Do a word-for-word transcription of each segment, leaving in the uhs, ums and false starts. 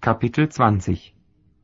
Kapitel zwanzig.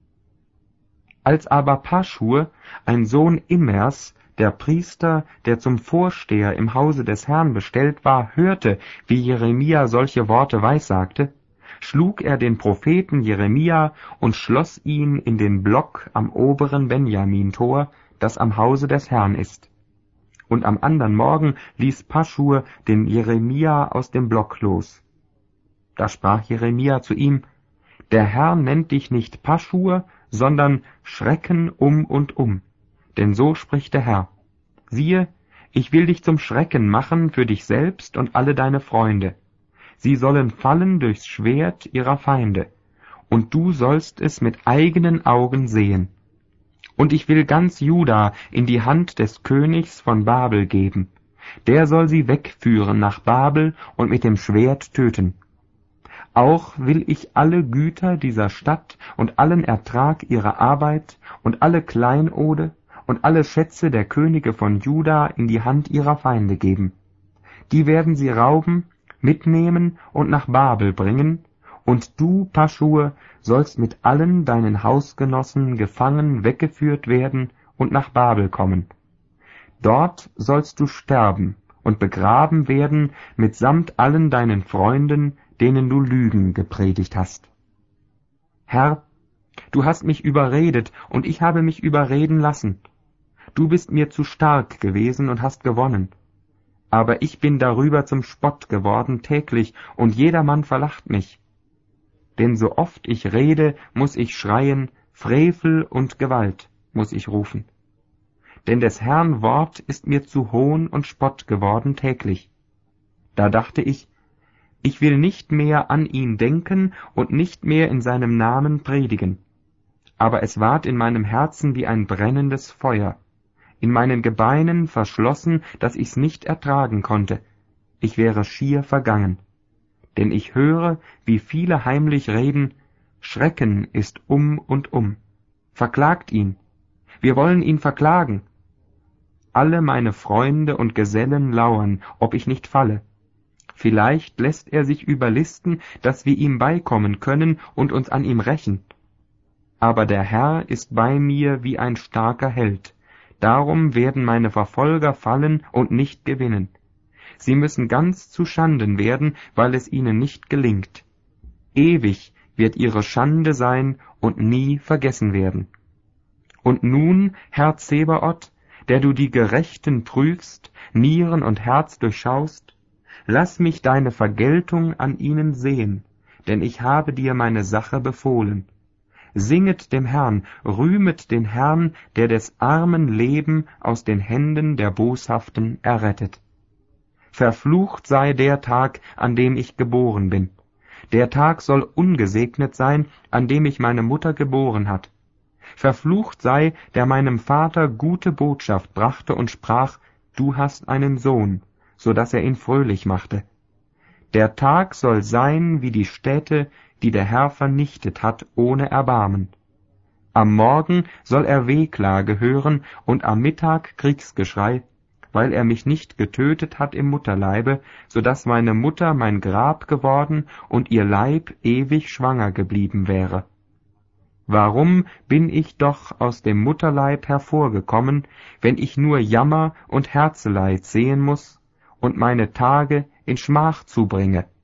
Als aber Paschur, ein Sohn Immers, der Priester, der zum Vorsteher im Hause des Herrn bestellt war, hörte, wie Jeremia solche Worte weissagte, schlug er den Propheten Jeremia und schloss ihn in den Block am oberen Benjamin-Tor, das am Hause des Herrn ist. Und am andern Morgen ließ Paschur den Jeremia aus dem Block los. Da sprach Jeremia zu ihm: Der Herr nennt dich nicht Paschur, sondern Schrecken um und um. Denn so spricht der Herr: Siehe, ich will dich zum Schrecken machen für dich selbst und alle deine Freunde. Sie sollen fallen durchs Schwert ihrer Feinde, und du sollst es mit eigenen Augen sehen. Und ich will ganz Juda in die Hand des Königs von Babel geben. Der soll sie wegführen nach Babel und mit dem Schwert töten. Auch will ich alle Güter dieser Stadt und allen Ertrag ihrer Arbeit und alle Kleinode und alle Schätze der Könige von Juda in die Hand ihrer Feinde geben. Die werden sie rauben, mitnehmen und nach Babel bringen, und du, Paschur, sollst mit allen deinen Hausgenossen gefangen weggeführt werden und nach Babel kommen. Dort sollst du sterben und begraben werden mitsamt allen deinen Freunden, denen du Lügen gepredigt hast. Herr, du hast mich überredet, und ich habe mich überreden lassen. Du bist mir zu stark gewesen und hast gewonnen. Aber ich bin darüber zum Spott geworden täglich, und jedermann verlacht mich. Denn so oft ich rede, muß ich schreien, Frevel und Gewalt muß ich rufen. Denn des Herrn Wort ist mir zu Hohn und Spott geworden täglich. Da dachte ich, ich will nicht mehr an ihn denken und nicht mehr in seinem Namen predigen. Aber es ward in meinem Herzen wie ein brennendes Feuer, in meinen Gebeinen verschlossen, dass ich's nicht ertragen konnte. Ich wäre schier vergangen. Denn ich höre, wie viele heimlich reden, Schrecken ist um und um. Verklagt ihn. Wir wollen ihn verklagen. Alle meine Freunde und Gesellen lauern, ob ich nicht falle. Vielleicht lässt er sich überlisten, dass wir ihm beikommen können und uns an ihm rächen. Aber der Herr ist bei mir wie ein starker Held. Darum werden meine Verfolger fallen und nicht gewinnen. Sie müssen ganz zu Schanden werden, weil es ihnen nicht gelingt. Ewig wird ihre Schande sein und nie vergessen werden. Und nun, Herr Zebaoth, der du die Gerechten prüfst, Nieren und Herz durchschaust, lass mich deine Vergeltung an ihnen sehen, denn ich habe dir meine Sache befohlen. Singet dem Herrn, rühmet den Herrn, der des armen Leben aus den Händen der Boshaften errettet. Verflucht sei der Tag, an dem ich geboren bin. Der Tag soll ungesegnet sein, an dem mich meine Mutter geboren hat. Verflucht sei, der meinem Vater gute Botschaft brachte und sprach, du hast einen Sohn, so dass er ihn fröhlich machte. Der Tag soll sein wie die Städte, die der Herr vernichtet hat, ohne Erbarmen. Am Morgen soll er Wehklage hören und am Mittag Kriegsgeschrei, weil er mich nicht getötet hat im Mutterleibe, so dass meine Mutter mein Grab geworden und ihr Leib ewig schwanger geblieben wäre. Warum bin ich doch aus dem Mutterleib hervorgekommen, wenn ich nur Jammer und Herzeleid sehen muß und meine Tage in Schmach zubringe?